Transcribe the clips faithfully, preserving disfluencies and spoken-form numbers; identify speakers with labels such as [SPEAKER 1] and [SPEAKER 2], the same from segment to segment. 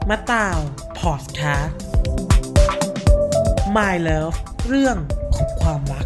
[SPEAKER 1] มะตาวพอดแคสต์ My Love เรื่องของความรัก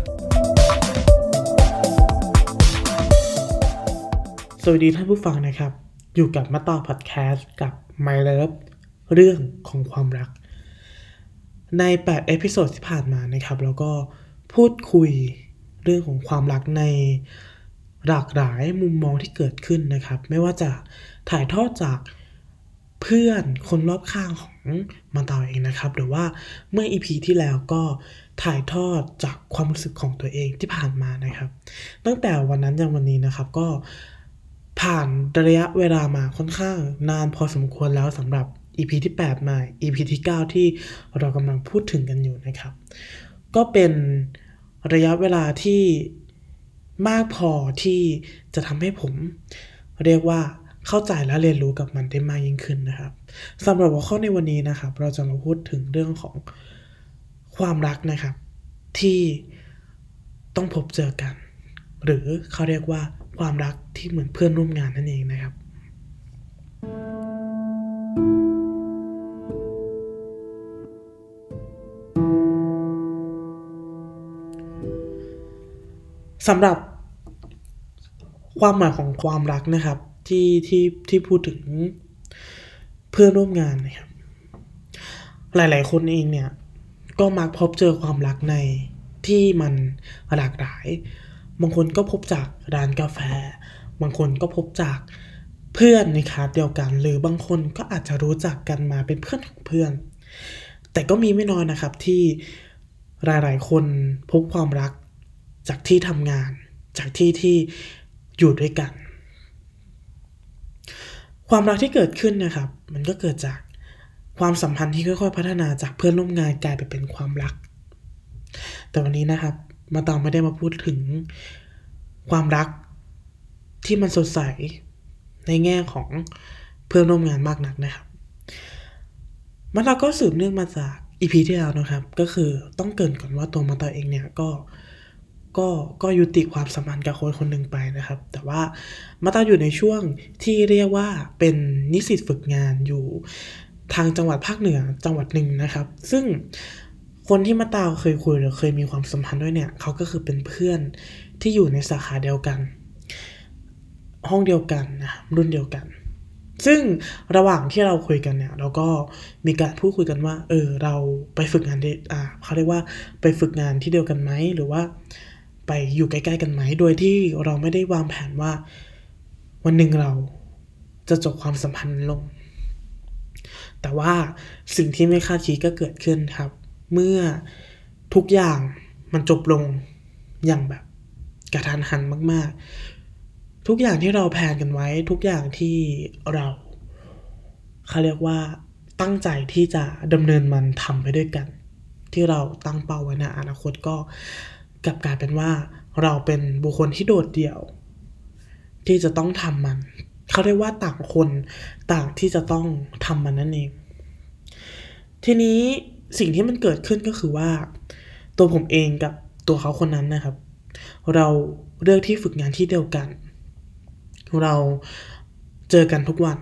[SPEAKER 1] สวัสดีท่านผู้ฟังนะครับอยู่กับมะตาวพอดแคสต์กับ My Love เรื่องของความรักในแปดเอพิโซดที่ผ่านมานะครับแล้วก็พูดคุยเรื่องของความรักในหลากหลายมุมมองที่เกิดขึ้นนะครับไม่ว่าจะถ่ายทอดจากเพื่อนคนรอบข้างของมันตาวเองนะครับหรือว่าเมื่อ อี พี ที่แล้วก็ถ่ายทอดจากความรู้สึกของตัวเองที่ผ่านมานะครับตั้งแต่วันนั้นจนวันนี้นะครับก็ผ่านระยะเวลามาค่อนข้างนานพอสมควรแล้วสำหรับ อี พี ที่แปดมา อี พี ที่เก้าที่เรากำลังพูดถึงกันอยู่นะครับก็เป็นระยะเวลาที่มากพอที่จะทำให้ผมเรียกว่าเข้าใจและเรียนรู้กับมันได้มากยิ่งขึ้นนะครับสำหรับหัวข้อในวันนี้นะครับเราจะมาพูดถึงเรื่องของความรักนะครับที่ต้องพบเจอกันหรือเขาเรียกว่าความรักที่เหมือนเพื่อนร่วมงานนั่นเองนะครับสำหรับความหมายของความรักนะครับที่ที่ที่พูดถึงเพื่อนร่วมงานนะครับหลายๆคนเองเนี่ยก็มักพบเจอความรักในที่มันหลากหลายบางคนก็พบจากร้านกาแฟบางคนก็พบจากเพื่อนในคลาสเดียวกันหรือบางคนก็อาจจะรู้จักกันมาเป็นเพื่อนของเพื่อนแต่ก็มีไม่น้อยนะครับที่หลายๆคนพบความรักจากที่ทำงานจากที่ที่อยู่ด้วยกันความรักที่เกิดขึ้นนะครับมันก็เกิดจากความสัมพันธ์ที่ค่อยๆพัฒนาจากเพื่อนร่วมงานกลายไปเป็นความรักแต่วันนี้นะครับมาตามไม่ได้มาพูดถึงความรักที่มันสดใสในแง่ของเพื่อนร่วมงานมากนักนะครับมาตาก็สืบเนื่องมาจาก อี พี ที่แล้วนะครับก็คือต้องเกริ่นก่อนว่าตัวมาตาเองเนี่ยก็ก็ก็ยุติความสัมพันธ์กับคนคนหนึ่งไปนะครับแต่ว่ามาตาอยู่ในช่วงที่เรียกว่าเป็นนิสิตฝึกงานอยู่ทางจังหวัดภาคเหนือจังหวัดหนึ่งนะครับซึ่งคนที่มาตาเคยคุยหรือเคยมีความสัมพันธ์ด้วยเนี่ยเขาก็คือเป็นเพื่อนที่อยู่ในสาขาเดียวกันห้องเดียวกันนะรุ่นเดียวกันซึ่งระหว่างที่เราคุยกันเนี่ยเราก็มีการพูดคุยกันว่าเออเราไปฝึกงานที่อ่าเขาเรียกว่าไปฝึกงานที่เดียวกันไหมหรือว่าไปอยู่ใกล้ๆกันไหมโดยที่เราไม่ได้วางแผนว่าวันหนึ่งเราจะจบความสัมพันธ์ลงแต่ว่าสิ่งที่ไม่คาดคิดก็เกิดขึ้นครับเมื่อทุกอย่างมันจบลงอย่างแบบกระทันหันมากๆทุกอย่างที่เราแพลนกันไว้ทุกอย่างที่เราเขาเรียกว่าตั้งใจที่จะดำเนินมันทำไปด้วยกันที่เราตั้งเป้าไว้ในอนาคตก็กลับกลายเป็นว่าเราเป็นบุคคลที่โดดเดี่ยวที่จะต้องทำมันเขาเรียกว่าต่างคนต่างที่จะต้องทำมันนั่นเองทีนี้สิ่งที่มันเกิดขึ้นก็คือว่าตัวผมเองกับตัวเขาคนนั้นนะครับเราเลือกที่ฝึกงานที่เดียวกันเราเจอกันทุกวัน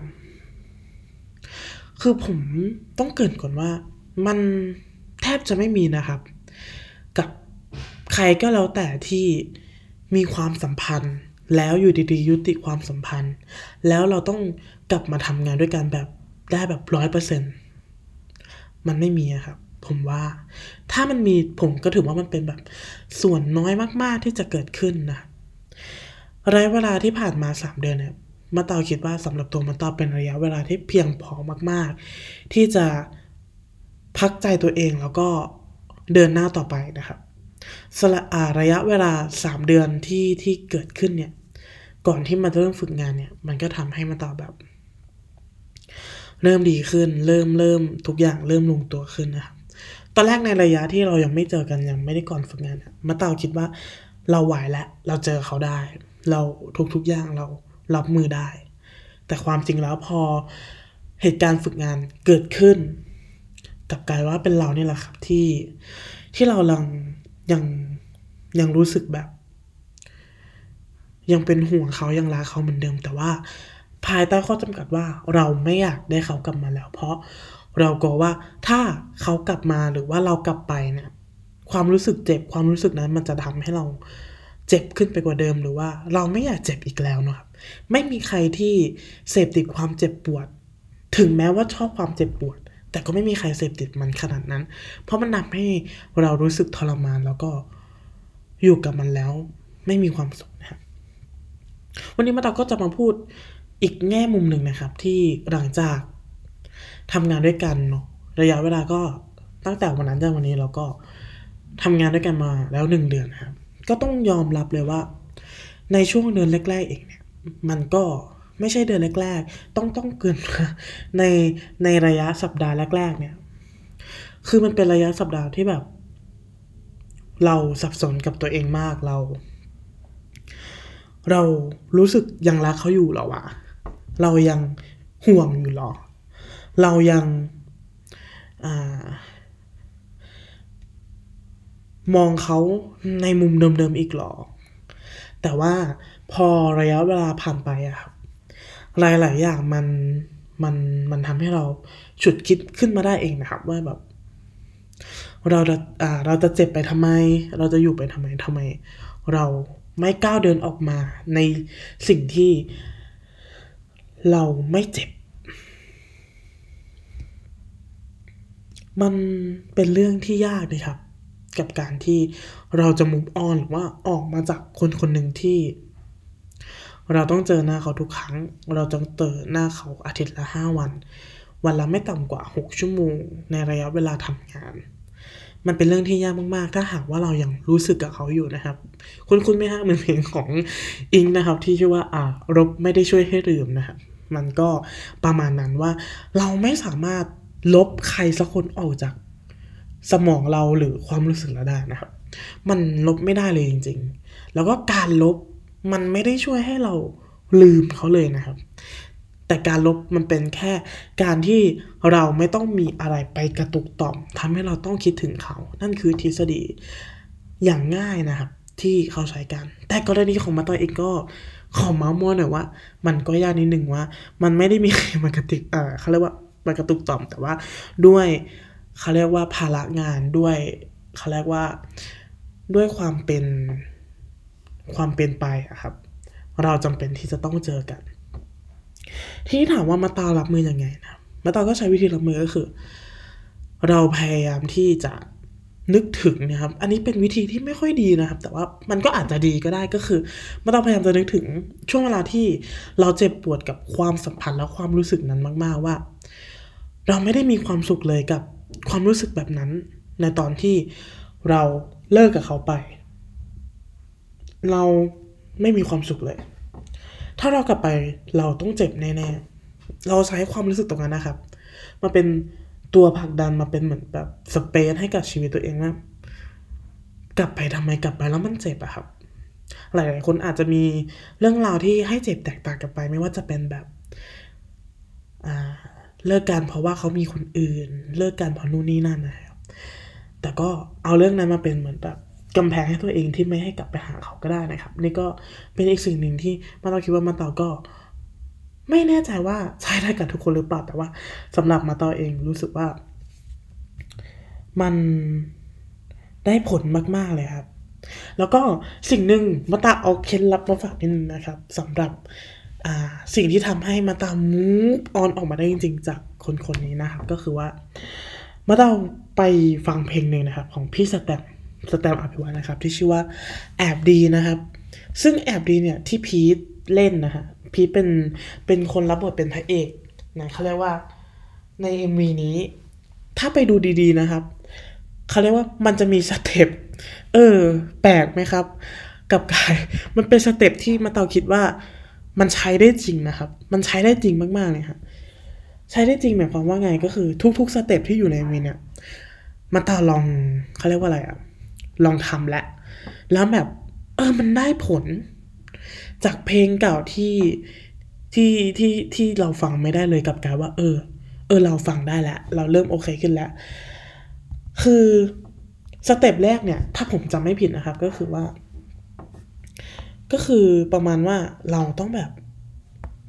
[SPEAKER 1] คือผมต้องเกริ่นก่อนว่ามันแทบจะไม่มีนะครับกับใครก็แล้วแต่ที่มีความสัมพันธ์แล้วอยู่ดีๆยุติความสัมพันธ์แล้วเราต้องกลับมาทำงานด้วยกันแบบได้แบบ ร้อยเปอร์เซ็นต์ มันไม่มีครับผมว่าถ้ามันมีผมก็ถือว่ามันเป็นแบบส่วนน้อยมากๆที่จะเกิดขึ้นนะระยะเวลาที่ผ่านมาสามเดือนเนี่ยมาตาคิดว่าสำหรับตัวมาตาเป็นระยะเวลาที่เพียงพอมากๆที่จะพักใจตัวเองแล้วก็เดินหน้าต่อไปนะครับสละอาระยะเวลาสามเดือนที่ที่เกิดขึ้นเนี่ยก่อนที่มันจะเริ่มฝึกงานเนี่ยมันก็ทำให้มาตาแบบเริ่มดีขึ้นเริ่มเริ่มทุกอย่างเริ่มลงตัวขึ้นนะครับตอนแรกในระยะที่เรายังไม่เจอกันยังไม่ได้ก่อนฝึกงานมาตาคิดว่าเราไหวแล้วเราเจอเขาได้เราทุกๆอย่างเรารับมือได้แต่ความจริงแล้วพอเหตุการณ์ฝึกงานเกิดขึ้นกลับกลายว่าเป็นเรานี่แหละครับที่ที่เราลังยังยังรู้สึกแบบยังเป็นห่วงเขายังรักเขาเหมือนเดิมแต่ว่าภายใต้ข้อจำกัดว่าเราไม่อยากได้เขากลับมาแล้วเพราะเรากลัวว่าถ้าเขากลับมาหรือว่าเรากลับไปเนี่ยความรู้สึกเจ็บความรู้สึกนั้นมันจะทำให้เราเจ็บขึ้นไปกว่าเดิมหรือว่าเราไม่อยากเจ็บอีกแล้วนะครับไม่มีใครที่เสพติดความเจ็บปวดถึงแม้ว่าชอบความเจ็บปวดแต่ก็ไม่มีใครเสพติดมันขนาดนั้นเพราะมันทำให้เรารู้สึกทรมานแล้วก็อยู่กับมันแล้วไม่มีความสุขนะครับวันนี้มาตาก็จะมาพูดอีกแง่มุมหนึ่งนะครับที่หลังจากทำงานด้วยกันเนาะระยะเวลาก็ตั้งแต่วันนั้นจนวันนี้เราก็ทำงานด้วยกันมาแล้วหนึ่งเดือนครับก็ต้องยอมรับเลยว่าในช่วงเดือนแรกๆเองเนี่ยมันก็ไม่ใช่เดือนแรกๆต้องต้องเกินในในระยะสัปดาห์แรกๆเนี่ยคือมันเป็นระยะสัปดาห์ที่แบบเราสับสนกับตัวเองมากเราเรารู้สึกยังรักเขาอยู่หรอวะเรายังห่วงอยู่หรอเรายังอ่ามองเขาในมุมเดิมๆอีกหรอแต่ว่าพอระยะเวลาผ่านไปอะครับหลายๆอย่างมันมันมันทำให้เราฉุดคิดขึ้นมาได้เองนะครับว่าแบบเราจะอ่าเราจะเจ็บไปทำไมเราจะอยู่ไปทำไมทำไมเราไม่ก้าวเดินออกมาในสิ่งที่เราไม่เจ็บมันเป็นเรื่องที่ยากนะครับกับการที่เราจะ move on หรือว่าออกมาจากคนคนหนึ่งที่เราต้องเจอหน้าเขาทุกครั้งเราต้องเจอหน้าเขาอาทิตย์ละห้าวันวันละไม่ต่ำกว่าหกชั่วโมงในระยะเวลาทำงานมันเป็นเรื่องที่ยากมากๆถ้าหากว่าเรายังรู้สึกกับเขาอยู่นะครับคุณคุณไหมฮะเหมือนเพลงของอิงนะครับที่ชื่อว่าอ่ารบไม่ได้ช่วยให้ลืมนะครับมันก็ประมาณนั้นว่าเราไม่สามารถลบใครสักคนออกจากสมองเราหรือความรู้สึกเราได้นะครับมันลบไม่ได้เลยจริงๆแล้วก็การลบมันไม่ได้ช่วยให้เราลืมเขาเลยนะครับแต่การลบมันเป็นแค่การที่เราไม่ต้องมีอะไรไปกระตุกต่อมทำให้เราต้องคิดถึงเขานั่นคือทฤษฎีอย่างง่ายนะครับที่เขาใช้กันแต่กรณีของมาตอยเองก็ขอเมาส์มอยหน่อยว่ามันก็ยากนิดนึงว่ามันไม่ได้มีใครมากระติกเอ่อเขาเรียกว่ามากระตุกต่อมแต่ว่าด้วยเขาเรียกว่าภาระงานด้วยเขาเรียกว่าด้วยความเป็นความเป็นไปอะครับเราจำเป็นที่จะต้องเจอกันทีนี้ถามว่ามาตารับมือยังไงนะมาตาก็ใช้วิธีรับมือก็คือเราพยายามที่จะนึกถึงนะครับอันนี้เป็นวิธีที่ไม่ค่อยดีนะครับแต่ว่ามันก็อาจจะดีก็ได้ก็คือมาตาพยายามจะนึกถึงช่วงเวลาที่เราเจ็บปวดกับความสัมพันธ์และความรู้สึกนั้นมากๆว่าเราไม่ได้มีความสุขเลยกับความรู้สึกแบบนั้นในตอนที่เราเลิกกับเขาไปเราไม่มีความสุขเลยถ้าเรากลับไปเราต้องเจ็บแน่ๆเราใช้ความรู้สึกตรงนั้นนะครับมาเป็นตัวผลักดันมาเป็นเหมือนแบบสเปซให้กับชีวิตตัวเองว่ากลับไปทำไมกลับไปแล้วมันเจ็บอะครับหลายๆคนอาจจะมีเรื่องราวที่ให้เจ็บแตกต่างกันไปไม่ว่าจะเป็นแบบอ่าเลิกกันเพราะว่าเขามีคนอื่นเลิกกันเพราะนู่นนี่นั่นนะครับแต่ก็เอาเรื่องนั้นมาเป็นเหมือนแบบกำแพงให้ตัวเองที่ไม่ให้กลับไปหาเขาก็ได้นะครับนี่ก็เป็นอีกสิ่งหนึ่งที่มาตาคิดว่ามาตาก็ไม่แน่ใจว่าใช้ได้กับทุกคนหรือเปล่าแต่ว่าสำหรับมาตาเองรู้สึกว่ามันได้ผลมากๆเลยครับแล้วก็สิ่งหนึ่งมาตาเอาเคล็ดลับมาฝากนิดนึงนะครับสำหรับอ่าสิ่งที่ทำให้มาตา move on ออกมาได้จริงๆจากคนคนนี้นะครับก็คือว่ามาตาไปฟังเพลงหนึ่งนะครับของพี่สแตมสแตมอภิวัฒน์นะครับที่ชื่อว่าแอบดีนะครับซึ่งแอบดีเนี่ยที่พีทเล่นนะฮะพีทเป็นเป็นคนรับบทเป็นพระเอกนะเขาเรียกว่าใน เอ็ม วี นี้ถ้าไปดูดีๆนะครับเขาเรียกว่ามันจะมีสเต็ปเออแปลกไหมครับกับการมันเป็นสเต็ปที่มาเตาคิดว่ามันใช้ได้จริงนะครับมันใช้ได้จริงมากๆเลยครับใช้ได้จริงหมายความว่าไงก็คือทุกๆสเต็ปที่อยู่ใน เอ็ม วี เนี่ยมาเตาลองเขาเรียกว่าอะไรอะลองทำแล้วแล้วแบบเออมันได้ผลจากเพลงเก่าที่ที่ที่ที่เราฟังไม่ได้เลยกับการว่าเออเออเราฟังได้แล้วเราเริ่มโอเคขึ้นแล้วคือสเต็ปแรกเนี่ยถ้าผมจำไม่ผิดนะครับก็คือว่าก็คือประมาณว่าเราต้องแบบ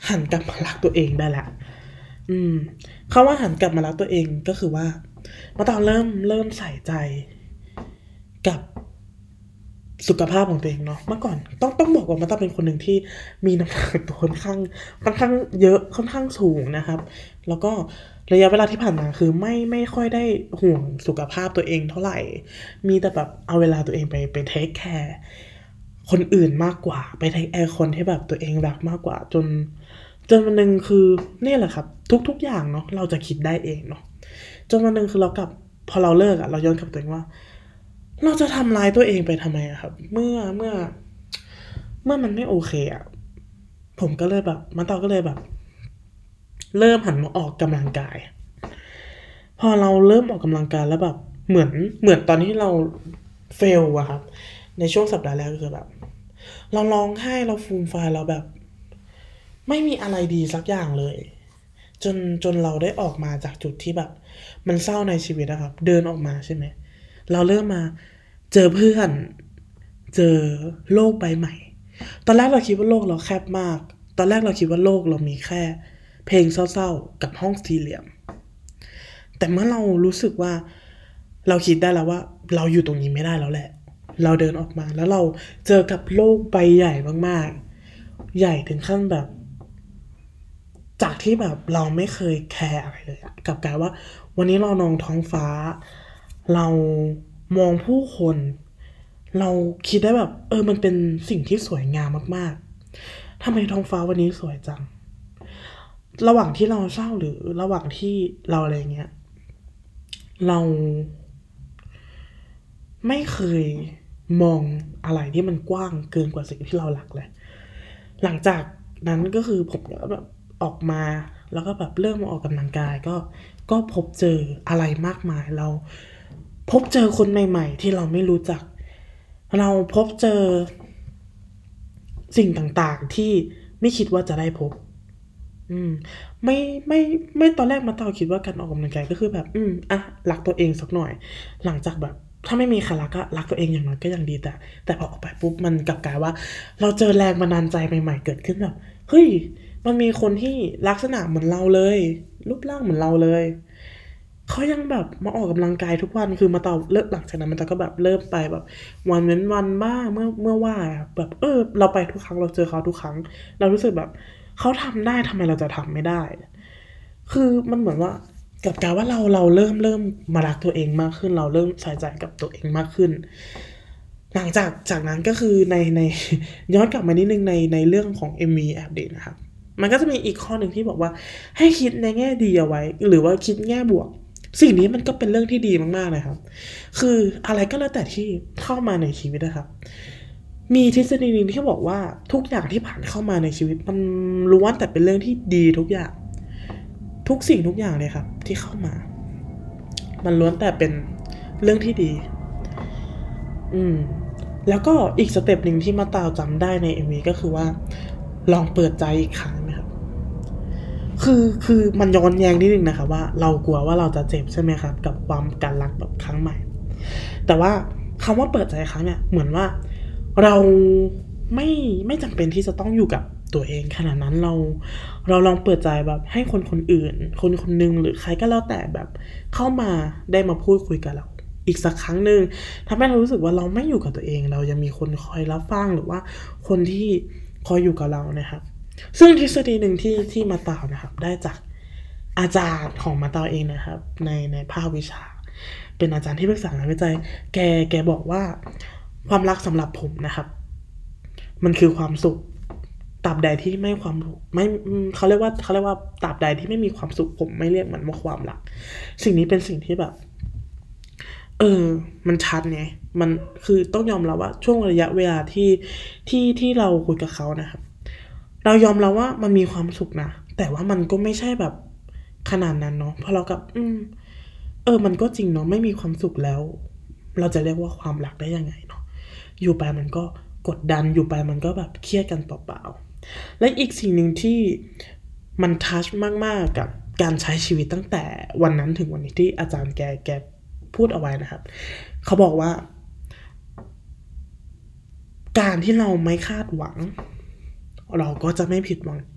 [SPEAKER 1] หันกลับมารักตัวเองได้ละอืมคำว่าหันกลับมารักตัวเองก็คือว่ามาตอนเริ่มเริ่มใส่ใจกับสุขภาพของตัวเองเนาะเมื่อก่อนต้องต้องบอกว่ามาตาเป็นคนหนึ่งที่มีน้ำหนักตัวค่อนข้างค่อนข้างเยอะค่อนข้างสูงนะครับแล้วก็ระยะเวลาที่ผ่านมาคือไม่ไม่ค่อยได้ห่วงสุขภาพตัวเองเท่าไหร่มีแต่แบบเอาเวลาตัวเองไปไปเทคแคร์คนอื่นมากกว่าไปเทคแคร์คนที่แบบตัวเองรักมากกว่าจนจนวันนึงคือนี่แหละครับทุกๆอย่างเนาะเราจะคิดได้เองเนาะจนวันนึงคือเรากลับพอเราเลิกอะเราย้อนกลับตัวเองว่าเราจะทำร้ายตัวเองไปทำไมอะครับเมื่อเมื่อเมื่อมันไม่โอเคอะผมก็เลยแบบมันตอนก็เลยแบบเริ่มหันมาออกกำลังกายพอเราเริ่มออกกำลังกายแล้วแบบเหมือนเหมือนตอนที่เราเฟลอะครับในช่วงสัปดาห์แรกก็คือแบบเราร้องไห้เราฟูมฟายเราแบบไม่มีอะไรดีสักอย่างเลยจนจนเราได้ออกมาจากจุดที่แบบมันเศร้าในชีวิตนะครับเดินออกมาใช่ไหมเราเริ่มมาเจอเพื่อนเจอโลกใบใหม่ตอนแรกเราคิดว่าโลกเราแคบมากตอนแรกเราคิดว่าโลกเรามีแค่เพลงเศร้าๆกับห้องสี่เหลี่ยมแต่เมื่อเรารู้สึกว่าเราคิดได้แล้วว่าเราอยู่ตรงนี้ไม่ได้แล้วแหละเราเดินออกมาแล้วเราเจอกับโลกใบใหญ่มากๆใหญ่ถึงขั้นแบบจากที่แบบเราไม่เคยแคร์อะไรเลยกลับกลายว่าวันนี้เรามองท้องฟ้าเรามองผู้คนเราคิดได้แบบเออมันเป็นสิ่งที่สวยงามมากๆทำไมท้องฟ้าวันนี้สวยจังระหว่างที่เราเศร้าหรือระหว่างที่เราอะไรเงี้ยเราไม่เคยมองอะไรที่มันกว้างเกินกว่าสิ่งที่เรารักเลยหลังจากนั้นก็คือผมก็แบบออกมาแล้วก็แบบเริ่มออกกำลังกายก็ก็พบเจออะไรมากมายเราพบเจอคนใหม่ๆที่เราไม่รู้จักเราพบเจอสิ่งต่างๆที่ไม่คิดว่าจะได้พบอืมไม่ไม่ไม่ตอนแรกมาตาคิดว่าการออกกำลังกายก็คือแบบอืมอ่ะรักตัวเองสักหน่อยหลังจากแบบถ้าไม่มีใครรักก็รักตัวเองอย่างน้อยก็ยังดีแต่แต่พอออกไปปุ๊บมันกลับกลายว่าเราเจอแรงบันดาลใจใหม่ๆเกิดขึ้นแบบเฮ้ยมันมีคนที่ลักษณะเหมือนเราเลยรูปร่างเหมือนเราเลยเขายังแบบมาออกกำลังกายทุกวันคือมาตาเลิกหลังจากนั้นมันตาก็แบบเริ่มไปแบบวันเว้นวันบ้างเมื่อเมื่อว่าแบบเออเราไปทุกครั้งเราเจอเขาทุกครั้งเรารู้สึกแบบเขาทำได้ทำไมเราจะทำไม่ได้คือมันเหมือนว่ากับการว่าเราเราเริ่มเริ่มมารักตัวเองมากขึ้นเราเริ่มใส่ใจกับตัวเองมากขึ้นหลังจากจากนั้นก็คือในในย้อนกลับมานิดนึงในในเรื่องของ เอ็ม วี แอบเดทนะครับมันก็จะมีอีกข้อหนึ่งที่บอกว่าให้คิดในแง่ดีเอาไว้หรือว่าคิดแง่บวกสิ่งนี้มันก็เป็นเรื่องที่ดีมากๆเลยครับคืออะไรก็แล้วแต่ที่เข้ามาในชีวิตนะครับมีทฤษฎีนึงที่บอกว่าทุกอย่างที่ผ่านเข้ามาในชีวิตมันล้วนแต่เป็นเรื่องที่ดีทุกอย่างทุกสิ่งทุกอย่างเลยครับที่เข้ามามันล้วนแต่เป็นเรื่องที่ดีอืมแล้วก็อีกสเต็ปนึงที่มาตาวจำได้ใน เอ็ม วี ก็คือว่าลองเปิดใจอีกครั้งนะครับคือคือมันย้อนแย้งนิดนึงนะครับว่าเรากลัวว่าเราจะเจ็บใช่ไหมครับกับความการรักแบบครั้งใหม่แต่ว่าคำว่าเปิดใจครั้งเนี่ยเหมือนว่าเราไม่ไม่จำเป็นที่จะต้องอยู่กับตัวเองขนาดนั้นเราเราลองเปิดใจแบบให้คนคนอื่นคนคนนึงหรือใครก็แล้วแต่แบบเข้ามาได้มาพูดคุยกับเราอีกสักครั้งนึงทำให้เรารู้สึกว่าเราไม่อยู่กับตัวเองเรายังมีคนคอยรับฟังหรือว่าคนที่คอยอยู่กับเรานะครับซึ่งทฤษฎีหนึ่งที่ที่มาตาวนะครับได้จากอาจารย์ของมาตาวเองนะครับในในภาควิชาเป็นอาจารย์ที่ปรึกษางานวิจัยแกแกบอกว่าความรักสำหรับผมนะครับมันคือความสุขตราบใดที่ไม่ความไม่เขาเรียกว่าเขาเรียกว่าตราบใดที่ไม่มีความสุขผมไม่เรียกมันว่าความรักสิ่งนี้เป็นสิ่งที่แบบเออมันชัดไงมันคือต้องยอมรับว่าช่วงระยะเวลาที่ที่ที่เราคุยกับเขานะครับเรายอมรับว่ามันมีความสุขนะแต่ว่ามันก็ไม่ใช่แบบขนาดนั้นเนาะเพราะเรากับอืมเออมันก็จริงเนาะไม่มีความสุขแล้วเราจะเรียกว่าความรักได้ยังไงเนาะอยู่ไปมันก็กดดันอยู่ไปมันก็แบบเครียดกันเปล่าๆและอีกสิ่งหนึ่งที่มันทัชมากๆกับการใช้ชีวิตตั้งแต่วันนั้นถึงวันนี้ที่อาจารย์แกแกพูดเอาไว้นะครับเขาบอกว่าการที่เราไม่คาดหวังเราก็จะไม่ผิดหวัง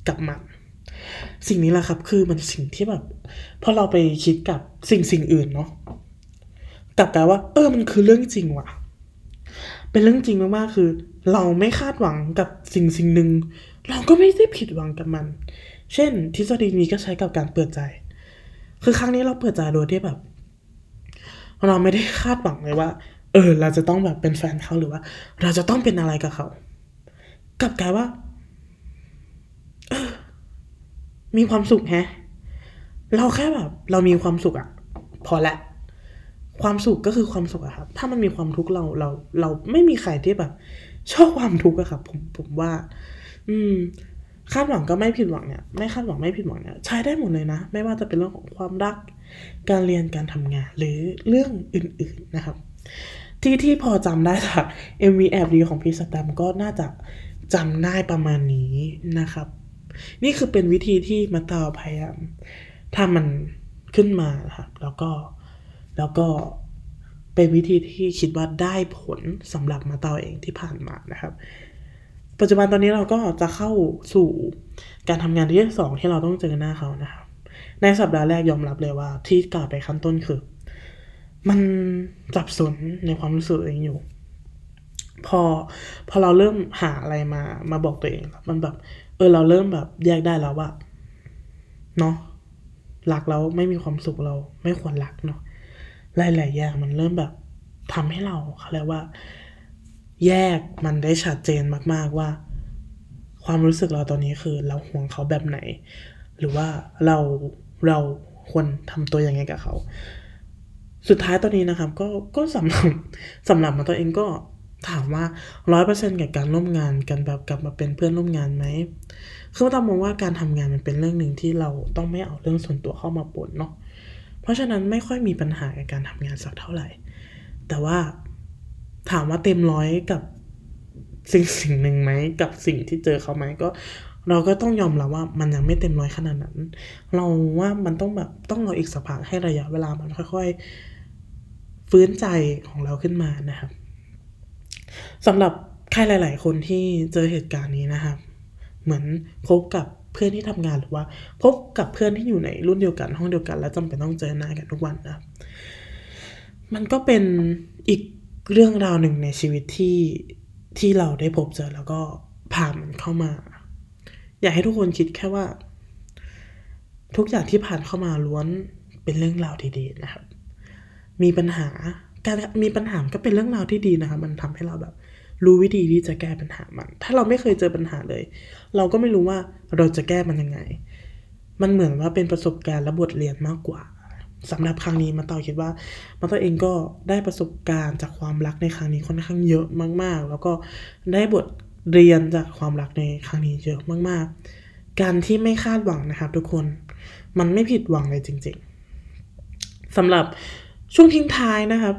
[SPEAKER 1] กับมันสิ่งนี้แหละครับคือมันสิ่งที่แบบพอเราไปคิดกับสิ่งสิ่งอื่นเนาะกลับกลายว่าเออมันคือเรื่องจริงว่ะเป็นเรื่องจริงมากๆคือเราไม่คาดหวังกับสิ่งสิ่งหนึ่งเราก็ไม่ได้ผิดหวังกับมันเช่นทฤษฎีนี้ก็ใช้กับการเปิดใจคือครั้งนี้เราเปิดใจโดยที่แบบเราไม่ได้คาดหวังเลยว่าเออเราจะต้องแบบเป็นแฟนเขาหรือว่าเราจะต้องเป็นอะไรกับเขากลับกลายว่าเออมีความสุขแฮะเราแค่แบบเรามีความสุขอะพอละความสุขก็คือความสุขอะครับถ้ามันมีความทุกข์เราเราเราไม่มีใครที่แบบชอบความทุกข์อะครับผมผมว่า อืมคาดหวังก็ไม่ผิดหวังเนี่ยไม่คาดหวังไม่ผิดหวังเนี่ยใช้ได้หมดเลยนะไม่ว่าจะเป็นเรื่องของความรักการเรียนการทำงานหรือเรื่องอื่นๆนะครับที่ที่พอจำได้จาก เอ็ม วี แอบดีของพี่สแตมป์ก็น่าจะจำได้ประมาณนี้นะครับนี่คือเป็นวิธีที่มาตาพยายามถ้ามันขึ้นมาครับแล้วก็แล้วก็เป็นวิธีที่คิดว่าได้ผลสำหรับมาตาเองที่ผ่านมานะครับปัจจุบันตอนนี้เราก็จะเข้าสู่การทำงานที่สองที่เราต้องเจอหน้าเขานะครับในสัปดาห์แรกยอมรับเลยว่าที่กล่าวไปขั้นต้นคือมันสับสนในความรู้สึกเองอยู่พอพอเราเริ่มหาอะไรมามาบอกตัวเองมันแบบเออเราเริ่มแบบแยกได้แล้วว่าเนาะรักแล้วไม่มีความสุขเราไม่ควรรักเนาะหลายๆอย่างมันเริ่มแบบทำให้เราเขาเรียกว่าแยกมันได้ชัดเจนมากๆว่าความรู้สึกเราตอนนี้คือเราห่วงเขาแบบไหนหรือว่าเราเราควรทำตัวยังไงกับเขาสุดท้ายตอนนี้นะครับก็ก็สำหรับสำหรับมาตัวเองก็ถามว่า ร้อยเปอร์เซ็นต์ กับการร่วมงานกันแบบกลับมาเป็นเพื่อนร่วมงานไหมคือมาตามมองว่าการทำงานมันเป็นเรื่องนึงที่เราต้องไม่เอาเรื่องส่วนตัวเข้ามาปนเนาะเพราะฉะนั้นไม่ค่อยมีปัญหากับการทำงานสักเท่าไหร่แต่ว่าถามว่าเต็มร้อยกับสิ่งสิ่งหนึ่งไหมกับสิ่งที่เจอเขาไหมก็เราก็ต้องยอมรับว่ามันยังไม่เต็มร้อยขนาดนั้นเราว่ามันต้องแบบต้องรออีกสักพักให้ระยะเวลามันค่อยๆฟื้นใจของเราขึ้นมานะครับสำหรับใครหลายๆคนที่เจอเหตุการณ์นี้นะครับเหมือนพบกับเพื่อนที่ทำงานหรือว่าพบกับเพื่อนที่อยู่ในรุ่นเดียวกันห้องเดียวกันแล้วจำเป็นต้องเจอหน้ากันทุกวันนะครับมันก็เป็นอีกเรื่องราวหนึ่งในชีวิตที่ที่เราได้พบเจอแล้วก็ผ่านมันเข้ามาอยากให้ทุกคนคิดแค่ว่าทุกอย่างที่ผ่านเข้ามาล้วนเป็นเรื่องราวที่ดีนะครับมีปัญหาการมีปัญหาก็เป็นเรื่องราวที่ดีนะครับมันทำให้เราแบบรู้วิธีที่จะแก้ปัญหามันถ้าเราไม่เคยเจอปัญหาเลยเราก็ไม่รู้ว่าเราจะแก้มันยังไงมันเหมือนว่าเป็นประสบการณ์และบทเรียนมากกว่าสำหรับครั้งนี้มาต่อคิดว่ามาต่อเองก็ได้ประสบการณ์จากความรักในครั้งนี้ค่อนข้างเยอะมากๆแล้วก็ได้บทเรียนจากความรักในครั้งนี้เยอะมากๆการที่ไม่คาดหวังนะครับทุกคนมันไม่ผิดหวังเลยจริงๆสำหรับช่วงทิ้งท้ายนะครับ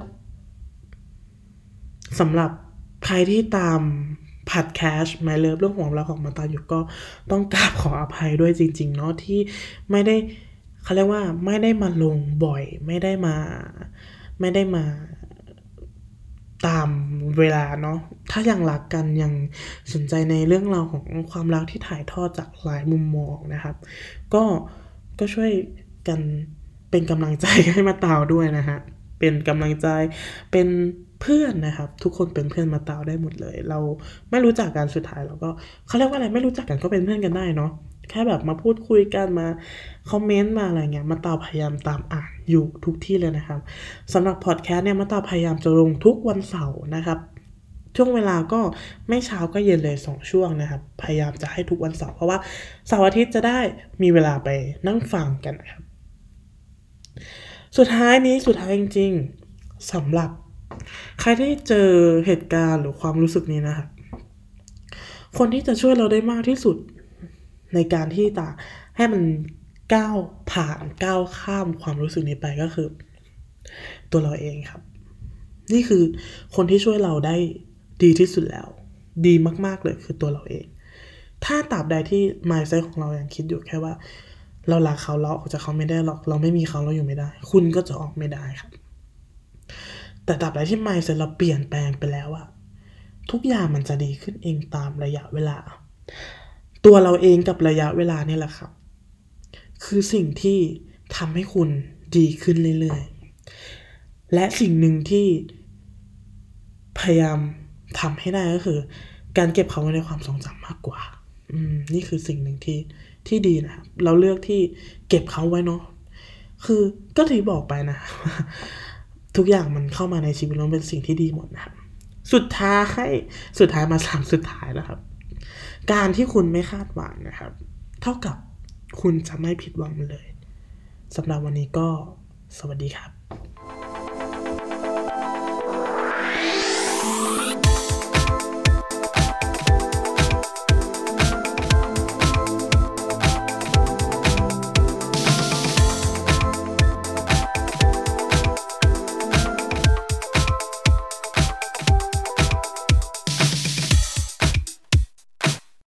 [SPEAKER 1] สำหรับใครที่ตามพอดแคสต์ My Love เรื่องของเราของมาตาอยู่ก็ต้องกราบขออภัยด้วยจริงๆเนาะที่ไม่ได้เขาเรียกว่าไม่ได้มาลงบ่อยไม่ได้มาไม่ได้มาตามเวลาเนาะถ้ายังรักกันยังสนใจในเรื่องราวของความรักที่ถ่ายทอดจากหลายมุมมองนะครับก็ก็ช่วยกันเป็นกำลังใจให้มาตาวด้วยนะฮะเป็นกำลังใจเป็นเพื่อนนะครับทุกคนเป็นเพื่อนมาตาวได้หมดเลยเราไม่รู้จักกันสุดท้ายเราก็เขาเรียกว่าอะไรไม่รู้จักกันก็เป็นเพื่อนกันได้เนาะแค่แบบมาพูดคุยกันมาคอมเมนต์มาอะไรเงี้ยมาตาวพยายามตามอ่านอยู่ทุกที่เลยนะครับสำหรับพอดแคสต์เนี่ยมาตาวพยายามจะลงทุกวันเสาร์นะครับช่วงเวลาก็ไม่เช้าก็เย็นเลยสองช่วงนะครับพยายามจะให้ทุกวันเสาร์เพราะว่าเสาร์อาทิตย์จะได้มีเวลาไปนั่งฟังกันนะครับสุดท้ายนี้สุดท้ายจริงๆสำหรับใครที่เจอเหตุการณ์หรือความรู้สึกนี้นะครับคนที่จะช่วยเราได้มากที่สุดในการที่จะให้มันก้าวผ่านก้าวข้ามความรู้สึกนี้ไปก็คือตัวเราเองครับนี่คือคนที่ช่วยเราได้ดีที่สุดแล้วดีมากๆเลยคือตัวเราเองถ้าตราบใดที่ mindset ของเรายังคิดอยู่แค่ว่าเรารักเขาเราออกจากเขาไม่ได้หรอกเราไม่มีเขาเราอยู่ไม่ได้คุณก็จะออกไม่ได้ครับแต่ตราบใดที่ mindset เราเปลี่ยนแปลงไปแล้วอะทุกอย่างมันจะดีขึ้นเองตามระยะเวลาตัวเราเองกับระยะเวลานี่แหละครับคือสิ่งที่ทำให้คุณดีขึ้นเรื่อยๆและสิ่งหนึ่งที่พยายามทำให้ได้ก็คือการเก็บเขาไว้ในความทรงจำมากกว่าอืมนี่คือสิ่งหนึ่งที่ที่ดีนะครับเราเลือกที่เก็บเขาไว้เนาะคือก็ที่บอกไปนะ ทุกอย่างมันเข้ามาในชีวิตเราเป็นสิ่งที่ดีหมดนะครับสุดท้ายสุดท้ายมาสามสุดท้ายแล้วครับการที่คุณไม่คาดหวังนะครับเท่ากับคุณจะไม่ผิดหวังเลยสำหรับวันนี้ก็สวัสดีครับ